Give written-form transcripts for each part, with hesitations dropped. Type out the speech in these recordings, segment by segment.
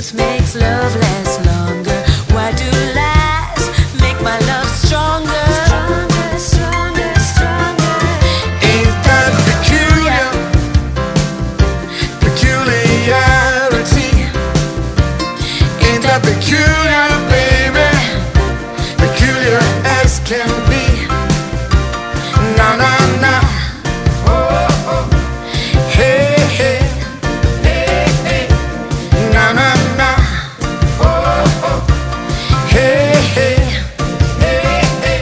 tears makes love last longer? Why do lies make my love stronger? Stronger, stronger, stronger. Ain't that peculiarity? Ain't that peculiar, baby? Peculiar as can be. Na na na. Oh oh. Hey hey. Hey hey. Na na na. Oh oh. Hey hey. Hey hey.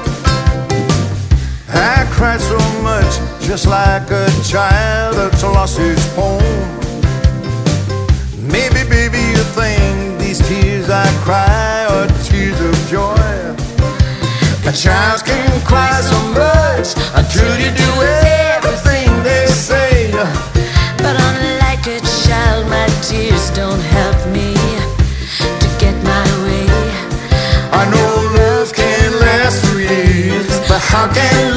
I cried so much, just like a child that's lost his home. Maybe, baby, you think these tears I cry are tears of joy. A child can cry so much until you do everything they say. But unlike a child, my tears don't help me to get my way. I know love can last 3 years, but how can